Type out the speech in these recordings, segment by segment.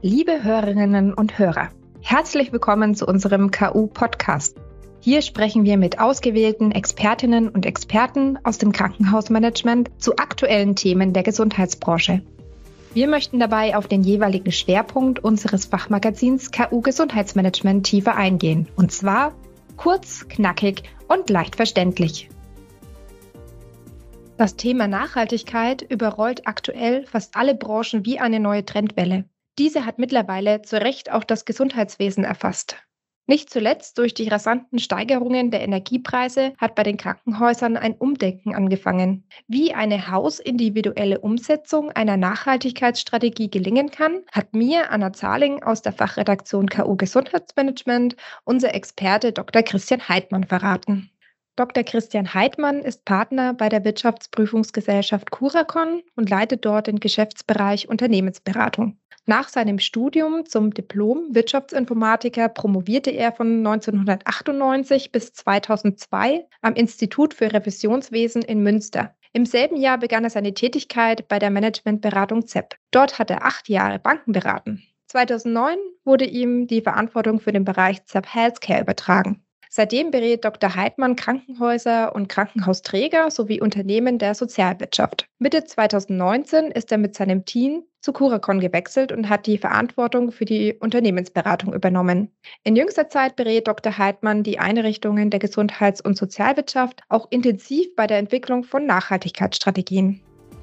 Liebe Hörerinnen und Hörer, herzlich willkommen zu unserem KU-Podcast. Hier sprechen wir mit ausgewählten Expertinnen und Experten aus dem Krankenhausmanagement zu aktuellen Themen der Gesundheitsbranche. Wir möchten dabei auf den jeweiligen Schwerpunkt unseres Fachmagazins KU Gesundheitsmanagement tiefer eingehen. Und zwar kurz, knackig und leicht verständlich. Das Thema Nachhaltigkeit überrollt aktuell fast alle Branchen wie eine neue Trendwelle. Diese hat mittlerweile zu Recht auch das Gesundheitswesen erfasst. Nicht zuletzt durch die rasanten Steigerungen der Energiepreise hat bei den Krankenhäusern ein Umdenken angefangen. Wie eine hausindividuelle Umsetzung einer Nachhaltigkeitsstrategie gelingen kann, hat mir Anna Zahling aus der Fachredaktion KU Gesundheitsmanagement unser Experte Dr. Christian Heidmann verraten. Dr. Christian Heidmann ist Partner bei der Wirtschaftsprüfungsgesellschaft Curacon und leitet dort den Geschäftsbereich Unternehmensberatung. Nach seinem Studium zum Diplom-Wirtschaftsinformatiker promovierte er von 1998 bis 2002 am Institut für Revisionswesen in Münster. Im selben Jahr begann er seine Tätigkeit bei der Managementberatung ZEP. Dort hat er 8 Jahre Banken beraten. 2009 wurde ihm die Verantwortung für den Bereich ZEP Healthcare übertragen. Seitdem berät Dr. Heidmann Krankenhäuser und Krankenhausträger sowie Unternehmen der Sozialwirtschaft. Mitte 2019 ist er mit seinem Team zu Curacon gewechselt und hat die Verantwortung für die Unternehmensberatung übernommen. In jüngster Zeit berät Dr. Heidmann die Einrichtungen der Gesundheits- und Sozialwirtschaft auch intensiv bei der Entwicklung von Nachhaltigkeitsstrategien.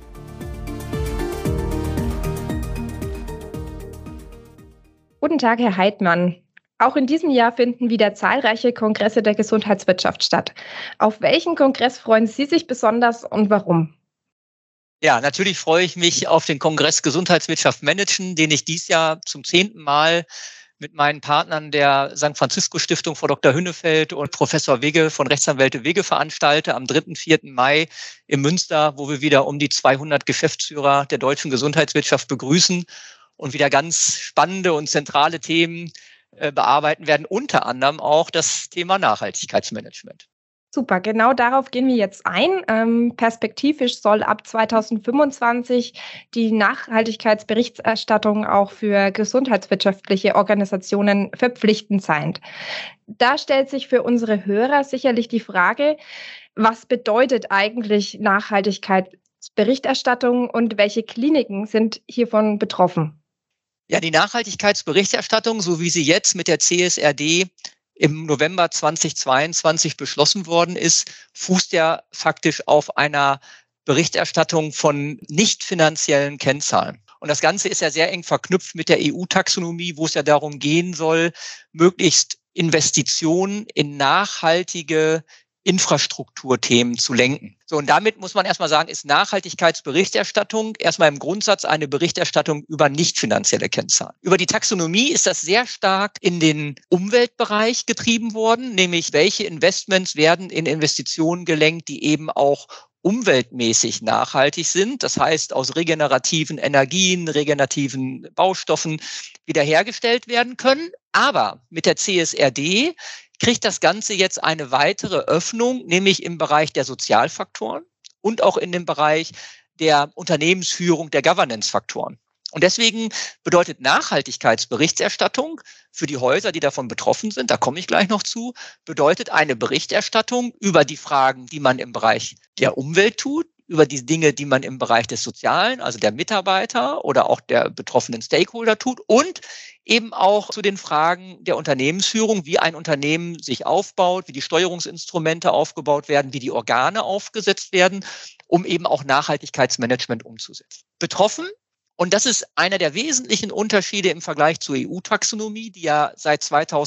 Guten Tag, Herr Heidmann. Auch in diesem Jahr finden wieder zahlreiche Kongresse der Gesundheitswirtschaft statt. Auf welchen Kongress freuen Sie sich besonders und warum? Ja, natürlich freue ich mich auf den Kongress Gesundheitswirtschaft managen, den ich dieses Jahr zum 10. Mal mit meinen Partnern der St. Francisco Stiftung, Frau Dr. Hünnefeld und Professor Wigge von Rechtsanwälte Wigge veranstalte am 3. und 4. Mai in Münster, wo wir wieder um die 200 Geschäftsführer der deutschen Gesundheitswirtschaft begrüßen und wieder ganz spannende und zentrale Themen bearbeiten werden, unter anderem auch das Thema Nachhaltigkeitsmanagement. Super, genau darauf gehen wir jetzt ein. Perspektivisch soll ab 2025 die Nachhaltigkeitsberichterstattung auch für gesundheitswirtschaftliche Organisationen verpflichtend sein. Da stellt sich für unsere Hörer sicherlich die Frage, was bedeutet eigentlich Nachhaltigkeitsberichterstattung und welche Kliniken sind hiervon betroffen? Ja, die Nachhaltigkeitsberichterstattung, so wie sie jetzt mit der CSRD im November 2022 beschlossen worden ist, fußt ja faktisch auf einer Berichterstattung von nicht finanziellen Kennzahlen. Und das Ganze ist ja sehr eng verknüpft mit der EU-Taxonomie, wo es ja darum gehen soll, möglichst Investitionen in nachhaltige Infrastrukturthemen zu lenken. So, und damit muss man erstmal sagen, ist Nachhaltigkeitsberichterstattung erstmal im Grundsatz eine Berichterstattung über nicht finanzielle Kennzahlen. Über die Taxonomie ist das sehr stark in den Umweltbereich getrieben worden, nämlich welche Investments werden in Investitionen gelenkt, die eben auch umweltmäßig nachhaltig sind, das heißt aus regenerativen Energien, regenerativen Baustoffen wiederhergestellt werden können. Aber mit der CSRD kriegt das Ganze jetzt eine weitere Öffnung, nämlich im Bereich der Sozialfaktoren und auch in dem Bereich der Unternehmensführung, der Governance-Faktoren. Und deswegen bedeutet Nachhaltigkeitsberichterstattung für die Häuser, die davon betroffen sind, da komme ich gleich noch zu, bedeutet eine Berichterstattung über die Fragen, die man im Bereich der Umwelt tut, über die Dinge, die man im Bereich des Sozialen, also der Mitarbeiter oder auch der betroffenen Stakeholder tut und eben auch zu den Fragen der Unternehmensführung, wie ein Unternehmen sich aufbaut, wie die Steuerungsinstrumente aufgebaut werden, wie die Organe aufgesetzt werden, um eben auch Nachhaltigkeitsmanagement umzusetzen. Betroffen, und das ist einer der wesentlichen Unterschiede im Vergleich zur EU-Taxonomie, die ja seit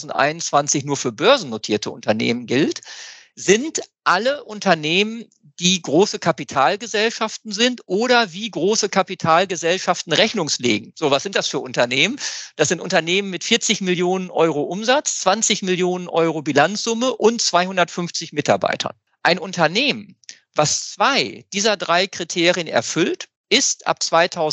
2021 nur für börsennotierte Unternehmen gilt, sind alle Unternehmen, die große Kapitalgesellschaften sind oder wie große Kapitalgesellschaften rechnungslegen. So, was sind das für Unternehmen? Das sind Unternehmen mit 40 Millionen Euro Umsatz, 20 Millionen Euro Bilanzsumme und 250 Mitarbeitern. Ein Unternehmen, was 2 dieser 3 Kriterien erfüllt, ist ab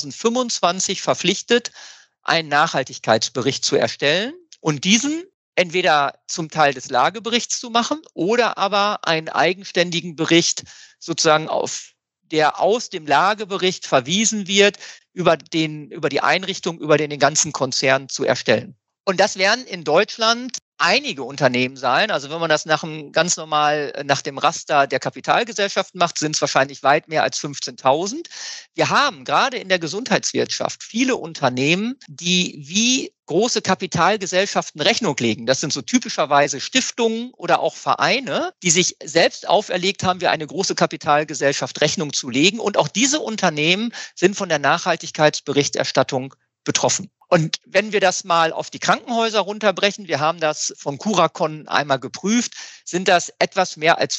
2025 verpflichtet, einen Nachhaltigkeitsbericht zu erstellen und diesen entweder zum Teil des Lageberichts zu machen oder aber einen eigenständigen Bericht sozusagen auf der aus dem Lagebericht verwiesen wird, über die Einrichtung, über den ganzen Konzern zu erstellen. Und das werden in Deutschland einige Unternehmen sein. Also wenn man das ganz normal nach dem Raster der Kapitalgesellschaften macht, sind es wahrscheinlich weit mehr als 15.000. Wir haben gerade in der Gesundheitswirtschaft viele Unternehmen, die wie große Kapitalgesellschaften Rechnung legen. Das sind so typischerweise Stiftungen oder auch Vereine, die sich selbst auferlegt haben, wie eine große Kapitalgesellschaft Rechnung zu legen. Und auch diese Unternehmen sind von der Nachhaltigkeitsberichterstattung betroffen. Und wenn wir das mal auf die Krankenhäuser runterbrechen, wir haben das von Curacon einmal geprüft, sind das etwas mehr als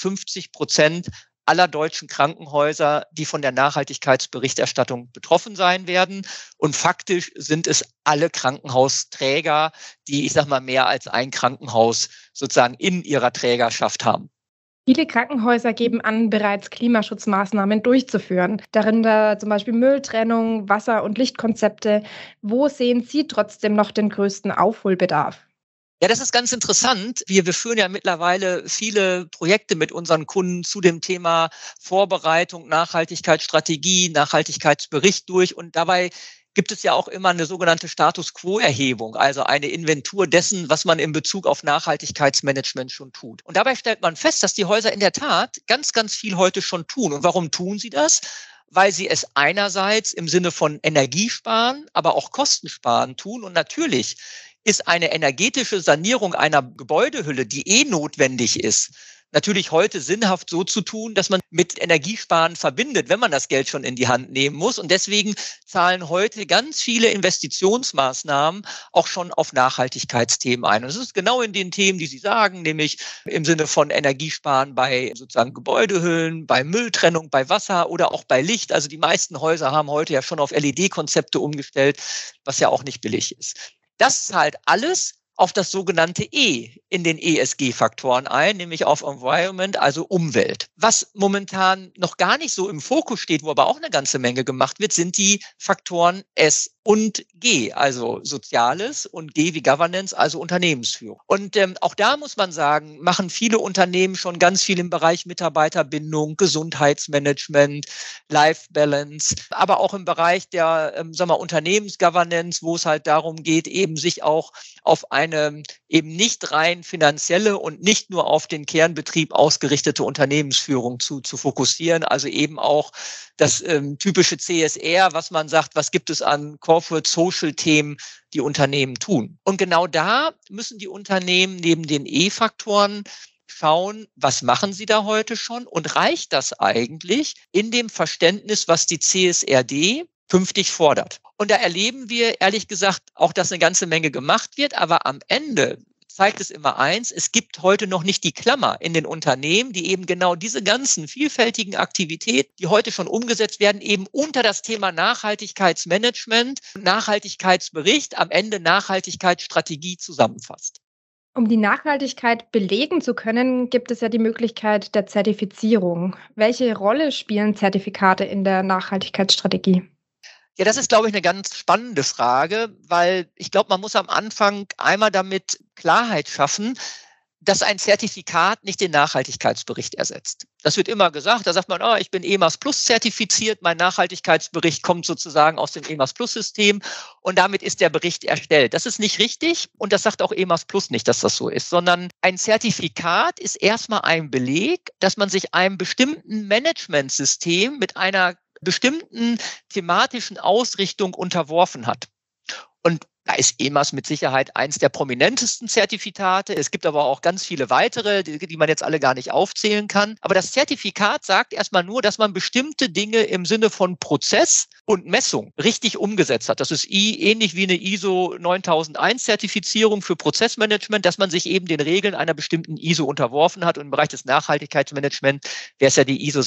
50% aller deutschen Krankenhäuser, die von der Nachhaltigkeitsberichterstattung betroffen sein werden. Und faktisch sind es alle Krankenhausträger, die, ich sag mal, mehr als ein Krankenhaus sozusagen in ihrer Trägerschaft haben. Viele Krankenhäuser geben an, bereits Klimaschutzmaßnahmen durchzuführen, darunter zum Beispiel Mülltrennung, Wasser- und Lichtkonzepte. Wo sehen Sie trotzdem noch den größten Aufholbedarf? Ja, das ist ganz interessant. Wir führen ja mittlerweile viele Projekte mit unseren Kunden zu dem Thema Vorbereitung, Nachhaltigkeitsstrategie, Nachhaltigkeitsbericht durch. Und dabei gibt es ja auch immer eine sogenannte Status-Quo-Erhebung, also eine Inventur dessen, was man in Bezug auf Nachhaltigkeitsmanagement schon tut. Und dabei stellt man fest, dass die Häuser in der Tat ganz, ganz viel heute schon tun. Und warum tun sie das? Weil sie es einerseits im Sinne von Energiesparen, aber auch Kostensparen tun. Und natürlich ist eine energetische Sanierung einer Gebäudehülle, die notwendig ist, natürlich heute sinnhaft so zu tun, dass man mit Energiesparen verbindet, wenn man das Geld schon in die Hand nehmen muss. Und deswegen zahlen heute ganz viele Investitionsmaßnahmen auch schon auf Nachhaltigkeitsthemen ein. Und es ist genau in den Themen, die Sie sagen, nämlich im Sinne von Energiesparen bei sozusagen Gebäudehüllen, bei Mülltrennung, bei Wasser oder auch bei Licht. Also die meisten Häuser haben heute ja schon auf LED-Konzepte umgestellt, was ja auch nicht billig ist. Das zahlt alles auf das sogenannte E in den ESG-Faktoren ein, nämlich auf Environment, also Umwelt. Was momentan noch gar nicht so im Fokus steht, wo aber auch eine ganze Menge gemacht wird, sind die Faktoren S und G, also Soziales, und G wie Governance, also Unternehmensführung. Und auch da muss man sagen, machen viele Unternehmen schon ganz viel im Bereich Mitarbeiterbindung, Gesundheitsmanagement, Life Balance, aber auch im Bereich der Unternehmensgovernance, wo es halt darum geht, eben sich auch auf eine eben nicht rein finanzielle und nicht nur auf den Kernbetrieb ausgerichtete Unternehmensführung zu fokussieren. Also eben auch das typische CSR, was man sagt, was gibt es an Corporate Social Themen, die Unternehmen tun. Und genau da müssen die Unternehmen neben den E-Faktoren schauen, was machen sie da heute schon und reicht das eigentlich in dem Verständnis, was die CSRD künftig fordert. Und da erleben wir, ehrlich gesagt, auch, dass eine ganze Menge gemacht wird, aber am Ende zeigt es immer eins, es gibt heute noch nicht die Klammer in den Unternehmen, die eben genau diese ganzen vielfältigen Aktivitäten, die heute schon umgesetzt werden, eben unter das Thema Nachhaltigkeitsmanagement, Nachhaltigkeitsbericht, am Ende Nachhaltigkeitsstrategie zusammenfasst. Um die Nachhaltigkeit belegen zu können, gibt es ja die Möglichkeit der Zertifizierung. Welche Rolle spielen Zertifikate in der Nachhaltigkeitsstrategie? Ja, das ist, glaube ich, eine ganz spannende Frage, weil ich glaube, man muss am Anfang einmal damit Klarheit schaffen, dass ein Zertifikat nicht den Nachhaltigkeitsbericht ersetzt. Das wird immer gesagt, da sagt man, ich bin EMAS Plus zertifiziert, mein Nachhaltigkeitsbericht kommt sozusagen aus dem EMAS Plus System und damit ist der Bericht erstellt. Das ist nicht richtig und das sagt auch EMAS Plus nicht, dass das so ist, sondern ein Zertifikat ist erstmal ein Beleg, dass man sich einem bestimmten Managementsystem mit einer bestimmten thematischen Ausrichtung unterworfen hat. Und da ist EMAS mit Sicherheit eins der prominentesten Zertifikate. Es gibt aber auch ganz viele weitere, die man jetzt alle gar nicht aufzählen kann. Aber das Zertifikat sagt erstmal nur, dass man bestimmte Dinge im Sinne von Prozess und Messung richtig umgesetzt hat. Das ist ähnlich wie eine ISO 9001 Zertifizierung für Prozessmanagement, dass man sich eben den Regeln einer bestimmten ISO unterworfen hat. Und im Bereich des Nachhaltigkeitsmanagements wäre es ja die ISO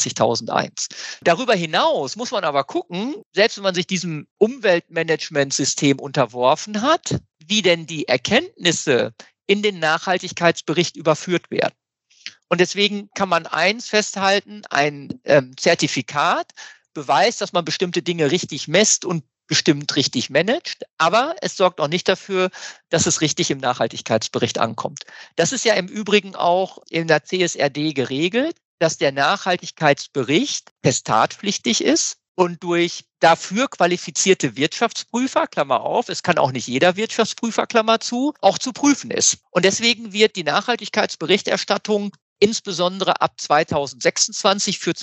26001. Darüber hinaus muss man aber gucken, selbst wenn man sich diesem Umweltmanagementsystem unterworfen hat, wie denn die Erkenntnisse in den Nachhaltigkeitsbericht überführt werden. Und deswegen kann man eins festhalten, ein Zertifikat beweist, dass man bestimmte Dinge richtig messt und bestimmt richtig managt, aber es sorgt auch nicht dafür, dass es richtig im Nachhaltigkeitsbericht ankommt. Das ist ja im Übrigen auch in der CSRD geregelt. dass der Nachhaltigkeitsbericht testatpflichtig ist und durch dafür qualifizierte Wirtschaftsprüfer, Klammer auf, es kann auch nicht jeder Wirtschaftsprüfer, Klammer zu, auch zu prüfen ist. Und deswegen wird die Nachhaltigkeitsberichterstattung insbesondere ab 2026 für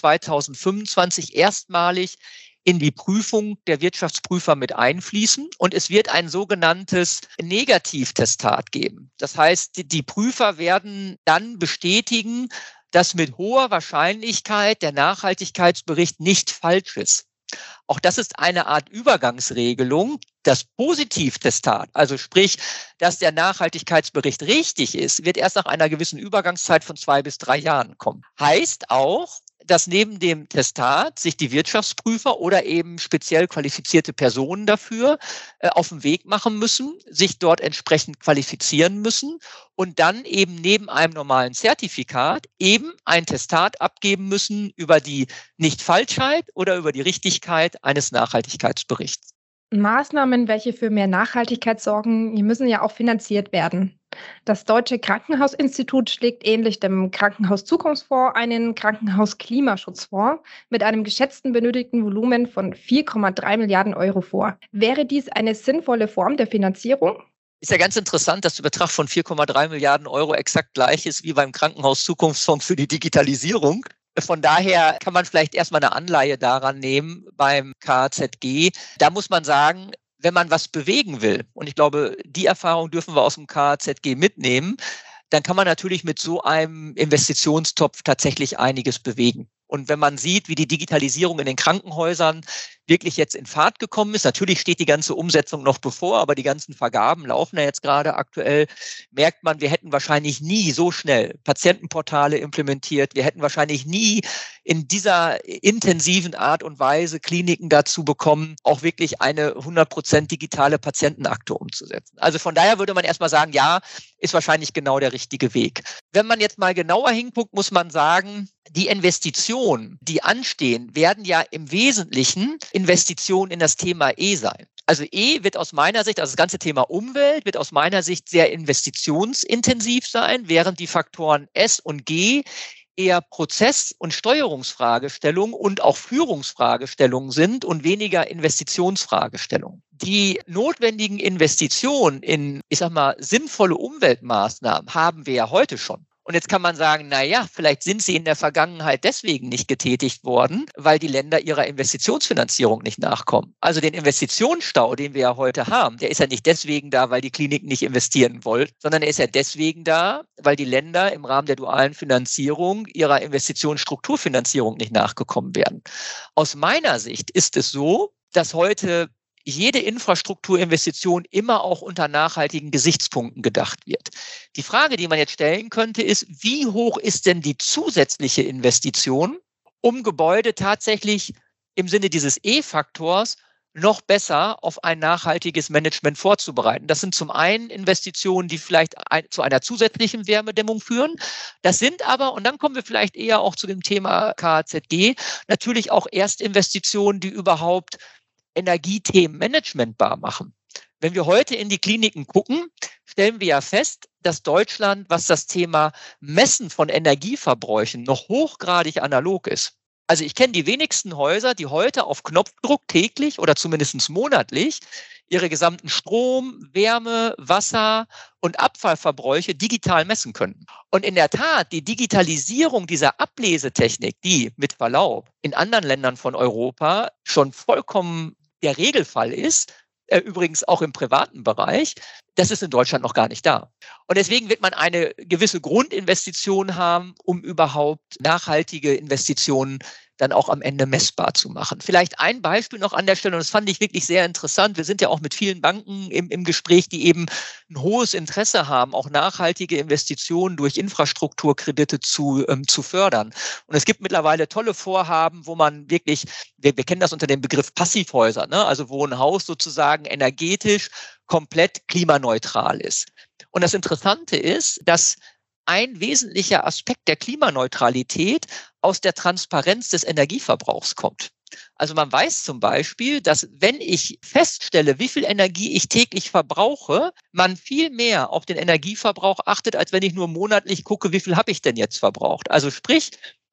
2025 erstmalig in die Prüfung der Wirtschaftsprüfer mit einfließen. Und es wird ein sogenanntes Negativtestat geben. Das heißt, die Prüfer werden dann bestätigen, dass mit hoher Wahrscheinlichkeit der Nachhaltigkeitsbericht nicht falsch ist. Auch das ist eine Art Übergangsregelung. Das Positivtestat, also sprich, dass der Nachhaltigkeitsbericht richtig ist, wird erst nach einer gewissen Übergangszeit von 2 bis 3 Jahren kommen. Heißt auch, dass neben dem Testat sich die Wirtschaftsprüfer oder eben speziell qualifizierte Personen dafür auf den Weg machen müssen, sich dort entsprechend qualifizieren müssen und dann eben neben einem normalen Zertifikat eben ein Testat abgeben müssen über die Nichtfalschheit oder über die Richtigkeit eines Nachhaltigkeitsberichts. Maßnahmen, welche für mehr Nachhaltigkeit sorgen, die müssen ja auch finanziert werden. Das Deutsche Krankenhausinstitut schlägt ähnlich dem Krankenhauszukunftsfonds einen Krankenhausklimaschutzfonds mit einem geschätzten benötigten Volumen von 4,3 Milliarden Euro vor. Wäre dies eine sinnvolle Form der Finanzierung? Ist ja ganz interessant, dass der Betrag von 4,3 Milliarden Euro exakt gleich ist wie beim Krankenhauszukunftsfonds für die Digitalisierung. Von daher kann man vielleicht erstmal eine Anleihe daran nehmen beim KZG. Da muss man sagen, wenn man was bewegen will, und ich glaube, die Erfahrung dürfen wir aus dem KZG mitnehmen, dann kann man natürlich mit so einem Investitionstopf tatsächlich einiges bewegen. Und wenn man sieht, wie die Digitalisierung in den Krankenhäusern wirklich jetzt in Fahrt gekommen ist, natürlich steht die ganze Umsetzung noch bevor, aber die ganzen Vergaben laufen ja jetzt gerade aktuell, merkt man, wir hätten wahrscheinlich nie so schnell Patientenportale implementiert, wir hätten wahrscheinlich nie in dieser intensiven Art und Weise Kliniken dazu bekommen, auch wirklich eine 100% digitale Patientenakte umzusetzen. Also von daher würde man erstmal sagen, ja, ist wahrscheinlich genau der richtige Weg. Wenn man jetzt mal genauer hinguckt, muss man sagen, die Investitionen, die anstehen, werden ja im Wesentlichen Investitionen in das Thema E sein. Also E wird aus meiner Sicht, also das ganze Thema Umwelt wird aus meiner Sicht sehr investitionsintensiv sein, während die Faktoren S und G eher Prozess- und Steuerungsfragestellungen und auch Führungsfragestellungen sind und weniger Investitionsfragestellungen. Die notwendigen Investitionen in, sinnvolle Umweltmaßnahmen haben wir ja heute schon. Und jetzt kann man sagen, na ja, vielleicht sind sie in der Vergangenheit deswegen nicht getätigt worden, weil die Länder ihrer Investitionsfinanzierung nicht nachkommen. Also den Investitionsstau, den wir ja heute haben, der ist ja nicht deswegen da, weil die Kliniken nicht investieren wollen, sondern er ist ja deswegen da, weil die Länder im Rahmen der dualen Finanzierung ihrer Investitionsstrukturfinanzierung nicht nachgekommen werden. Aus meiner Sicht ist es so, dass heute jede Infrastrukturinvestition immer auch unter nachhaltigen Gesichtspunkten gedacht wird. Die Frage, die man jetzt stellen könnte, ist, wie hoch ist denn die zusätzliche Investition, um Gebäude tatsächlich im Sinne dieses E-Faktors noch besser auf ein nachhaltiges Management vorzubereiten. Das sind zum einen Investitionen, die vielleicht zu einer zusätzlichen Wärmedämmung führen. Das sind aber, und dann kommen wir vielleicht eher auch zu dem Thema KZG, natürlich auch Erstinvestitionen, die überhaupt Energiethemen managementbar machen. Wenn wir heute in die Kliniken gucken, stellen wir ja fest, dass Deutschland, was das Thema Messen von Energieverbräuchen, noch hochgradig analog ist. Also ich kenne die wenigsten Häuser, die heute auf Knopfdruck täglich oder zumindest monatlich ihre gesamten Strom, Wärme, Wasser und Abfallverbräuche digital messen können. Und in der Tat, die Digitalisierung dieser Ablesetechnik, die mit Verlaub in anderen Ländern von Europa schon vollkommen der Regelfall ist, übrigens auch im privaten Bereich, das ist in Deutschland noch gar nicht da. Und deswegen wird man eine gewisse Grundinvestition haben, um überhaupt nachhaltige Investitionen dann auch am Ende messbar zu machen. Vielleicht ein Beispiel noch an der Stelle, und das fand ich wirklich sehr interessant. Wir sind ja auch mit vielen Banken im Gespräch, die eben ein hohes Interesse haben, auch nachhaltige Investitionen durch Infrastrukturkredite zu fördern. Und es gibt mittlerweile tolle Vorhaben, wo man wirklich, wir kennen das unter dem Begriff Passivhäuser, ne? Also wo ein Haus sozusagen energetisch komplett klimaneutral ist. Und das Interessante ist, dass ein wesentlicher Aspekt der Klimaneutralität aus der Transparenz des Energieverbrauchs kommt. Also man weiß zum Beispiel, dass wenn ich feststelle, wie viel Energie ich täglich verbrauche, man viel mehr auf den Energieverbrauch achtet, als wenn ich nur monatlich gucke, wie viel habe ich denn jetzt verbraucht. Also sprich,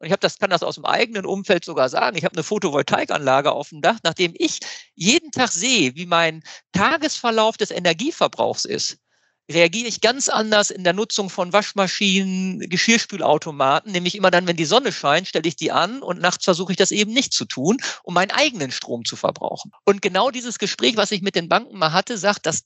Und kann das aus dem eigenen Umfeld sogar sagen. Ich habe eine Photovoltaikanlage auf dem Dach, nachdem ich jeden Tag sehe, wie mein Tagesverlauf des Energieverbrauchs ist, reagiere ich ganz anders in der Nutzung von Waschmaschinen, Geschirrspülautomaten, nämlich immer dann, wenn die Sonne scheint, stelle ich die an und nachts versuche ich das eben nicht zu tun, um meinen eigenen Strom zu verbrauchen. Und genau dieses Gespräch, was ich mit den Banken mal hatte, sagt, dass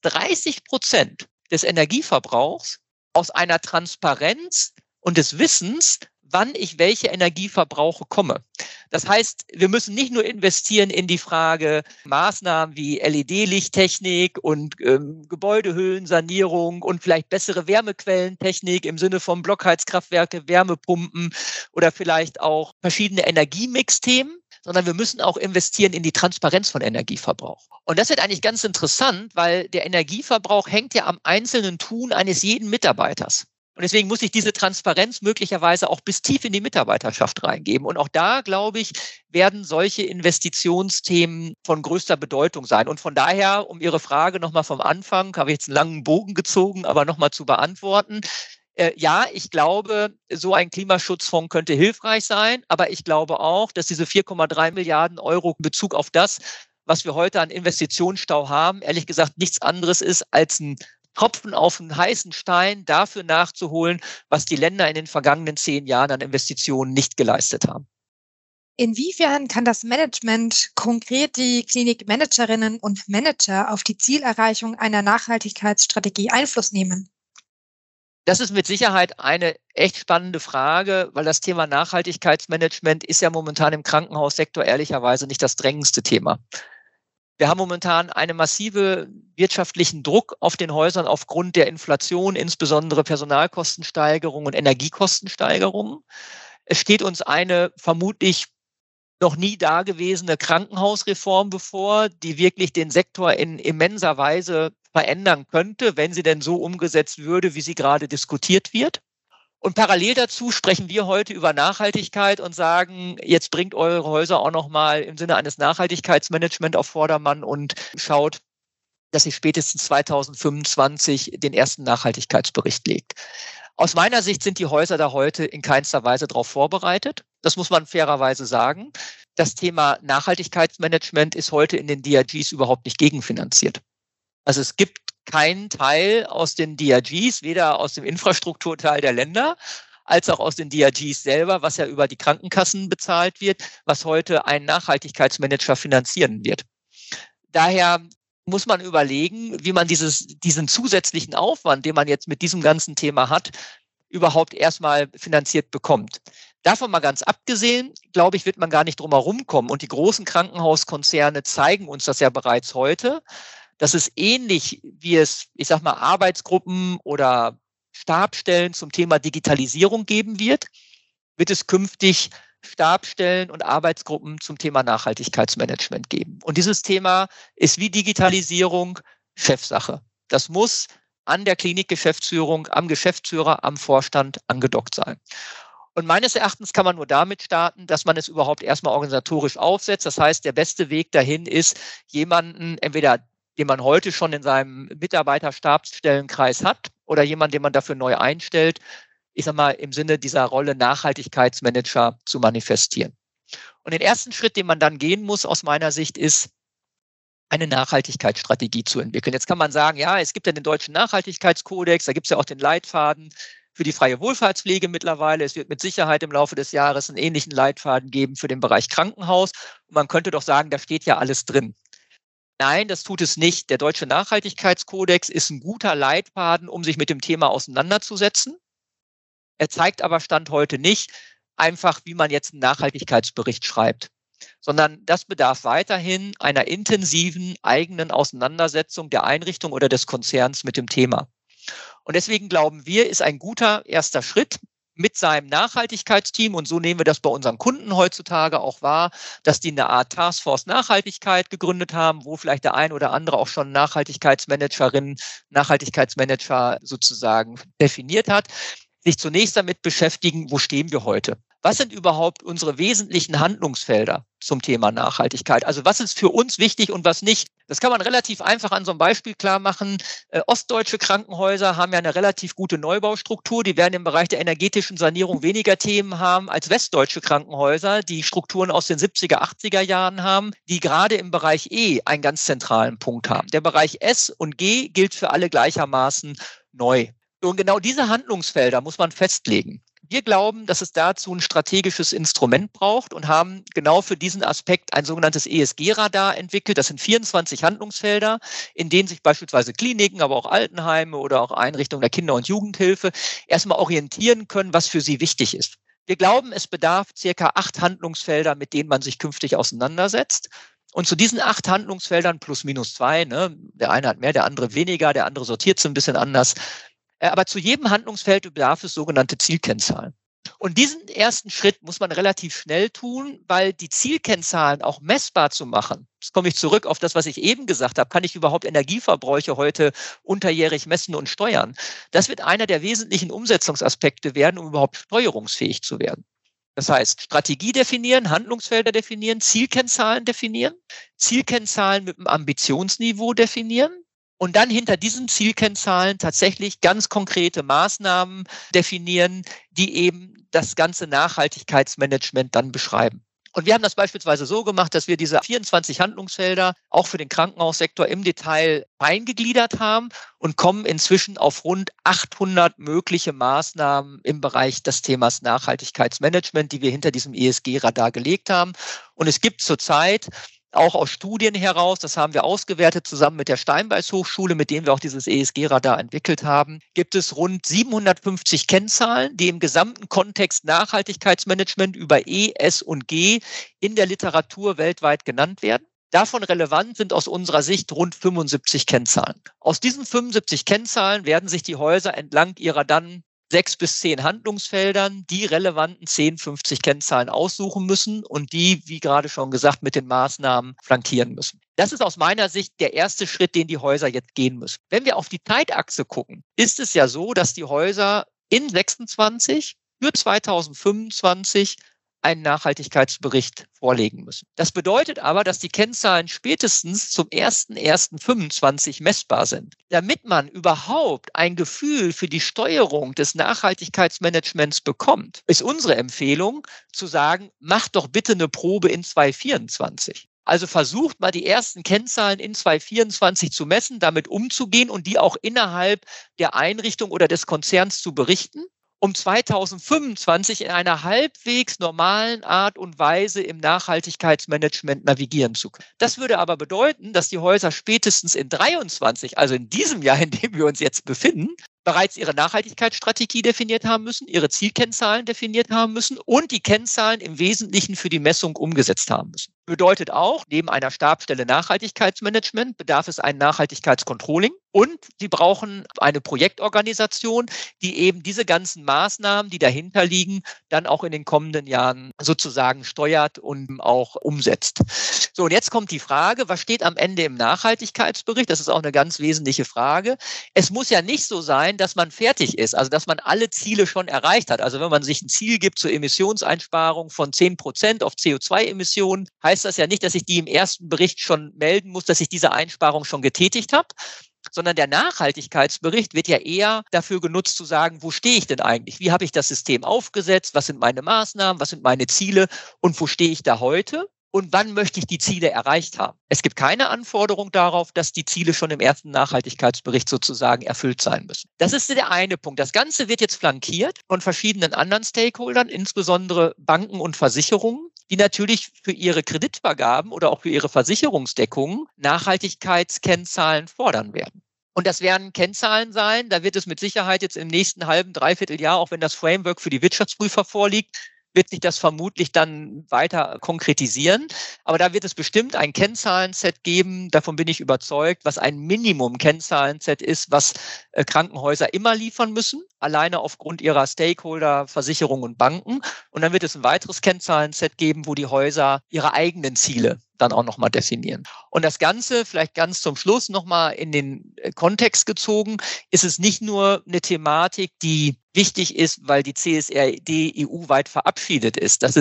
30% des Energieverbrauchs aus einer Transparenz und des Wissens, wann ich welche Energie verbrauche, komme. Das heißt, wir müssen nicht nur investieren in die Frage Maßnahmen wie LED-Lichttechnik und Gebäudehüllensanierung und vielleicht bessere Wärmequellentechnik im Sinne von Blockheizkraftwerke, Wärmepumpen oder vielleicht auch verschiedene Energiemix-Themen, sondern wir müssen auch investieren in die Transparenz von Energieverbrauch. Und das wird eigentlich ganz interessant, weil der Energieverbrauch hängt ja am einzelnen Tun eines jeden Mitarbeiters. Und deswegen muss ich diese Transparenz möglicherweise auch bis tief in die Mitarbeiterschaft reingeben. Und auch da, glaube ich, werden solche Investitionsthemen von größter Bedeutung sein. Und von daher, um Ihre Frage nochmal vom Anfang, habe ich jetzt einen langen Bogen gezogen, aber nochmal zu beantworten. Ja, ich glaube, so ein Klimaschutzfonds könnte hilfreich sein. Aber ich glaube auch, dass diese 4,3 Milliarden Euro in Bezug auf das, was wir heute an Investitionsstau haben, ehrlich gesagt nichts anderes ist als ein Tropfen auf einen heißen Stein dafür nachzuholen, was die Länder in den vergangenen 10 Jahren an Investitionen nicht geleistet haben. Inwiefern kann das Management, konkret die Klinikmanagerinnen und Manager, auf die Zielerreichung einer Nachhaltigkeitsstrategie Einfluss nehmen? Das ist mit Sicherheit eine echt spannende Frage, weil das Thema Nachhaltigkeitsmanagement ist ja momentan im Krankenhaussektor ehrlicherweise nicht das drängendste Thema. Wir haben momentan einen massiven wirtschaftlichen Druck auf den Häusern aufgrund der Inflation, insbesondere Personalkostensteigerung und Energiekostensteigerung. Es steht uns eine vermutlich noch nie dagewesene Krankenhausreform bevor, die wirklich den Sektor in immenser Weise verändern könnte, wenn sie denn so umgesetzt würde, wie sie gerade diskutiert wird. Und parallel dazu sprechen wir heute über Nachhaltigkeit und sagen, jetzt bringt eure Häuser auch nochmal im Sinne eines Nachhaltigkeitsmanagement auf Vordermann und schaut, dass ihr spätestens 2025 den ersten Nachhaltigkeitsbericht legt. Aus meiner Sicht sind die Häuser da heute in keinster Weise darauf vorbereitet. Das muss man fairerweise sagen. Das Thema Nachhaltigkeitsmanagement ist heute in den DRGs überhaupt nicht gegenfinanziert. Also es gibt keinen Teil aus den DRGs, weder aus dem Infrastrukturteil der Länder als auch aus den DRGs selber, was ja über die Krankenkassen bezahlt wird, was heute ein Nachhaltigkeitsmanager finanzieren wird. Daher muss man überlegen, wie man diesen zusätzlichen Aufwand, den man jetzt mit diesem ganzen Thema hat, überhaupt erstmal finanziert bekommt. Davon mal ganz abgesehen, glaube ich, wird man gar nicht drum herum kommen. Und die großen Krankenhauskonzerne zeigen uns das ja bereits heute, dass es ähnlich wie es, ich sag mal, Arbeitsgruppen oder Stabstellen zum Thema Digitalisierung geben wird es künftig Stabstellen und Arbeitsgruppen zum Thema Nachhaltigkeitsmanagement geben. Und dieses Thema ist wie Digitalisierung Chefsache. Das muss an der Klinikgeschäftsführung, am Geschäftsführer, am Vorstand angedockt sein. Und meines Erachtens kann man nur damit starten, dass man es überhaupt erstmal organisatorisch aufsetzt. Das heißt, der beste Weg dahin ist, jemanden entweder den man heute schon in seinem Mitarbeiterstabsstellenkreis hat oder jemand, den man dafür neu einstellt, ich sag mal, im Sinne dieser Rolle Nachhaltigkeitsmanager zu manifestieren. Und den ersten Schritt, den man dann gehen muss, aus meiner Sicht, ist, eine Nachhaltigkeitsstrategie zu entwickeln. Jetzt kann man sagen, ja, es gibt ja den deutschen Nachhaltigkeitskodex, da gibt es ja auch den Leitfaden für die freie Wohlfahrtspflege mittlerweile. Es wird mit Sicherheit im Laufe des Jahres einen ähnlichen Leitfaden geben für den Bereich Krankenhaus. Und man könnte doch sagen, da steht ja alles drin. Nein, das tut es nicht. Der deutsche Nachhaltigkeitskodex ist ein guter Leitfaden, um sich mit dem Thema auseinanderzusetzen. Er zeigt aber Stand heute nicht einfach, wie man jetzt einen Nachhaltigkeitsbericht schreibt, sondern das bedarf weiterhin einer intensiven eigenen Auseinandersetzung der Einrichtung oder des Konzerns mit dem Thema. Und deswegen glauben wir, ist ein guter erster Schritt, mit seinem Nachhaltigkeitsteam, und so nehmen wir das bei unseren Kunden heutzutage auch wahr, dass die eine Art Taskforce Nachhaltigkeit gegründet haben, wo vielleicht der ein oder andere auch schon Nachhaltigkeitsmanagerin, Nachhaltigkeitsmanager sozusagen definiert hat, sich zunächst damit beschäftigen, wo stehen wir heute? Was sind überhaupt unsere wesentlichen Handlungsfelder zum Thema Nachhaltigkeit. Also was ist für uns wichtig und was nicht? Das kann man relativ einfach an so einem Beispiel klar machen. Ostdeutsche Krankenhäuser haben ja eine relativ gute Neubaustruktur. Die werden im Bereich der energetischen Sanierung weniger Themen haben als westdeutsche Krankenhäuser, die Strukturen aus den 70er, 80er Jahren haben, die gerade im Bereich E einen ganz zentralen Punkt haben. Der Bereich S und G gilt für alle gleichermaßen neu. Und genau diese Handlungsfelder muss man festlegen. Wir glauben, dass es dazu ein strategisches Instrument braucht und haben genau für diesen Aspekt ein sogenanntes ESG-Radar entwickelt. Das sind 24 Handlungsfelder, in denen sich beispielsweise Kliniken, aber auch Altenheime oder auch Einrichtungen der Kinder- und Jugendhilfe erstmal orientieren können, was für sie wichtig ist. Wir glauben, es bedarf circa 8 Handlungsfelder, mit denen man sich künftig auseinandersetzt. Und zu diesen 8 Handlungsfeldern plus minus 2, der eine hat mehr, der andere weniger, der andere sortiert es ein bisschen anders. Aber zu jedem Handlungsfeld bedarf es sogenannte Zielkennzahlen. Und diesen ersten Schritt muss man relativ schnell tun, weil die Zielkennzahlen auch messbar zu machen, jetzt komme ich zurück auf das, was ich eben gesagt habe, kann ich überhaupt Energieverbräuche heute unterjährig messen und steuern? Das wird einer der wesentlichen Umsetzungsaspekte werden, um überhaupt steuerungsfähig zu werden. Das heißt, Strategie definieren, Handlungsfelder definieren, Zielkennzahlen definieren, Zielkennzahlen mit einem Ambitionsniveau definieren. Und dann hinter diesen Zielkennzahlen tatsächlich ganz konkrete Maßnahmen definieren, die eben das ganze Nachhaltigkeitsmanagement dann beschreiben. Und wir haben das beispielsweise so gemacht, dass wir diese 24 Handlungsfelder auch für den Krankenhaussektor im Detail eingegliedert haben und kommen inzwischen auf rund 800 mögliche Maßnahmen im Bereich des Themas Nachhaltigkeitsmanagement, die wir hinter diesem ESG-Radar gelegt haben. Und es gibt zurzeit auch aus Studien heraus, das haben wir ausgewertet zusammen mit der Steinbeis Hochschule, mit denen wir auch dieses ESG-Radar entwickelt haben, gibt es rund 750 Kennzahlen, die im gesamten Kontext Nachhaltigkeitsmanagement über E, S und G in der Literatur weltweit genannt werden. Davon relevant sind aus unserer Sicht rund 75 Kennzahlen. Aus diesen 75 Kennzahlen werden sich die Häuser entlang ihrer dann 6 bis 10 Handlungsfeldern die relevanten 10, 50 Kennzahlen aussuchen müssen und die, wie gerade schon gesagt, mit den Maßnahmen flankieren müssen. Das ist aus meiner Sicht der erste Schritt, den die Häuser jetzt gehen müssen. Wenn wir auf die Zeitachse gucken, ist es ja so, dass die Häuser in 26 für 2025 einen Nachhaltigkeitsbericht vorlegen müssen. Das bedeutet aber, dass die Kennzahlen spätestens zum 01.01.25 messbar sind. Damit man überhaupt ein Gefühl für die Steuerung des Nachhaltigkeitsmanagements bekommt, ist unsere Empfehlung zu sagen, macht doch bitte eine Probe in 2024. Also versucht mal die ersten Kennzahlen in 2024 zu messen, damit umzugehen und die auch innerhalb der Einrichtung oder des Konzerns zu berichten, um 2025 in einer halbwegs normalen Art und Weise im Nachhaltigkeitsmanagement navigieren zu können. Das würde aber bedeuten, dass die Häuser spätestens in 2023, also in diesem Jahr, in dem wir uns jetzt befinden, bereits ihre Nachhaltigkeitsstrategie definiert haben müssen, ihre Zielkennzahlen definiert haben müssen und die Kennzahlen im Wesentlichen für die Messung umgesetzt haben müssen. Bedeutet auch, neben einer Stabsstelle Nachhaltigkeitsmanagement bedarf es ein Nachhaltigkeitscontrolling und sie brauchen eine Projektorganisation, die eben diese ganzen Maßnahmen, die dahinter liegen, dann auch in den kommenden Jahren sozusagen steuert und auch umsetzt. So, und jetzt kommt die Frage, was steht am Ende im Nachhaltigkeitsbericht? Das ist auch eine ganz wesentliche Frage. Es muss ja nicht so sein, dass man fertig ist, also dass man alle Ziele schon erreicht hat. Also wenn man sich ein Ziel gibt zur Emissionseinsparung von 10% auf CO2-Emissionen, heißt das ja nicht, dass ich die im ersten Bericht schon melden muss, dass ich diese Einsparung schon getätigt habe, sondern der Nachhaltigkeitsbericht wird ja eher dafür genutzt zu sagen, wo stehe ich denn eigentlich? Wie habe ich das System aufgesetzt? Was sind meine Maßnahmen? Was sind meine Ziele? Und wo stehe ich da heute? Und wann möchte ich die Ziele erreicht haben? Es gibt keine Anforderung darauf, dass die Ziele schon im ersten Nachhaltigkeitsbericht sozusagen erfüllt sein müssen. Das ist der eine Punkt. Das Ganze wird jetzt flankiert von verschiedenen anderen Stakeholdern, insbesondere Banken und Versicherungen, die natürlich für ihre Kreditvergaben oder auch für ihre Versicherungsdeckungen Nachhaltigkeitskennzahlen fordern werden. Und das werden Kennzahlen sein, da wird es mit Sicherheit jetzt im nächsten halben, dreiviertel Jahr, auch wenn das Framework für die Wirtschaftsprüfer vorliegt, wird sich das vermutlich dann weiter konkretisieren. Aber da wird es bestimmt ein Kennzahlenset geben, davon bin ich überzeugt, was ein Minimum-Kennzahlenset ist, was Krankenhäuser immer liefern müssen, alleine aufgrund ihrer Stakeholder, Versicherungen und Banken. Und dann wird es ein weiteres Kennzahlenset geben, wo die Häuser ihre eigenen Ziele dann auch nochmal definieren. Und das Ganze, vielleicht ganz zum Schluss nochmal in den Kontext gezogen, ist es nicht nur eine Thematik, die wichtig ist, weil die CSRD EU-weit verabschiedet ist. Das ist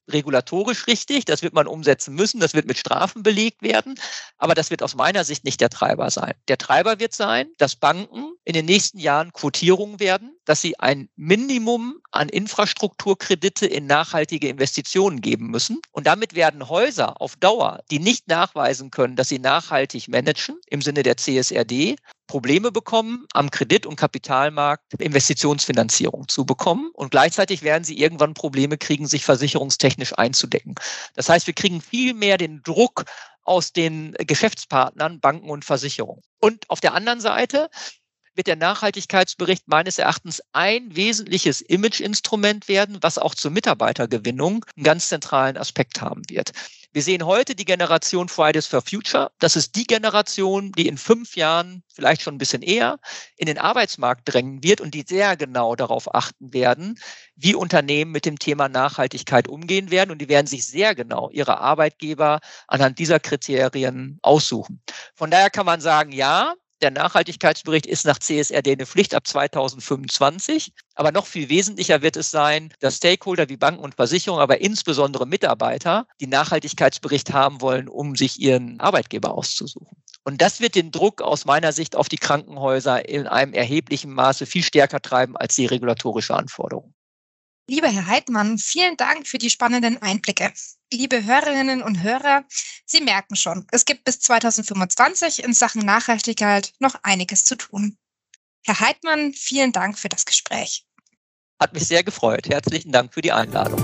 regulatorisch richtig, das wird man umsetzen müssen, das wird mit Strafen belegt werden, aber das wird aus meiner Sicht nicht der Treiber sein. Der Treiber wird sein, dass Banken in den nächsten Jahren Quotierungen werden, dass sie ein Minimum an Infrastrukturkredite in nachhaltige Investitionen geben müssen. Und damit werden Häuser auf Dauer, die nicht nachweisen können, dass sie nachhaltig managen, im Sinne der CSRD, Probleme bekommen, am Kredit- und Kapitalmarkt Investitionsfinanzierung zu bekommen. Und gleichzeitig werden sie irgendwann Probleme kriegen, sich versicherungstechnisch einzudecken. Das heißt, wir kriegen viel mehr den Druck aus den Geschäftspartnern, Banken und Versicherungen. Und auf der anderen Seite wird der Nachhaltigkeitsbericht meines Erachtens ein wesentliches Imageinstrument werden, was auch zur Mitarbeitergewinnung einen ganz zentralen Aspekt haben wird. Wir sehen heute die Generation Fridays for Future. Das ist die Generation, die in 5 Jahren, vielleicht schon ein bisschen eher, in den Arbeitsmarkt drängen wird und die sehr genau darauf achten werden, wie Unternehmen mit dem Thema Nachhaltigkeit umgehen werden. Und die werden sich sehr genau ihre Arbeitgeber anhand dieser Kriterien aussuchen. Von daher kann man sagen, ja, der Nachhaltigkeitsbericht ist nach CSRD eine Pflicht ab 2025. Aber noch viel wesentlicher wird es sein, dass Stakeholder wie Banken und Versicherungen, aber insbesondere Mitarbeiter, die Nachhaltigkeitsbericht haben wollen, um sich ihren Arbeitgeber auszusuchen. Und das wird den Druck aus meiner Sicht auf die Krankenhäuser in einem erheblichen Maße viel stärker treiben als die regulatorische Anforderung. Lieber Herr Heidmann, vielen Dank für die spannenden Einblicke. Liebe Hörerinnen und Hörer, Sie merken schon, es gibt bis 2025 in Sachen Nachhaltigkeit noch einiges zu tun. Herr Heidmann, vielen Dank für das Gespräch. Hat mich sehr gefreut. Herzlichen Dank für die Einladung.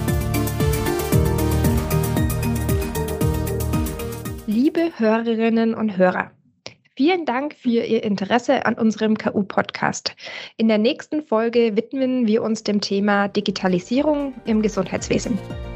Liebe Hörerinnen und Hörer, vielen Dank für Ihr Interesse an unserem KU-Podcast. In der nächsten Folge widmen wir uns dem Thema Digitalisierung im Gesundheitswesen.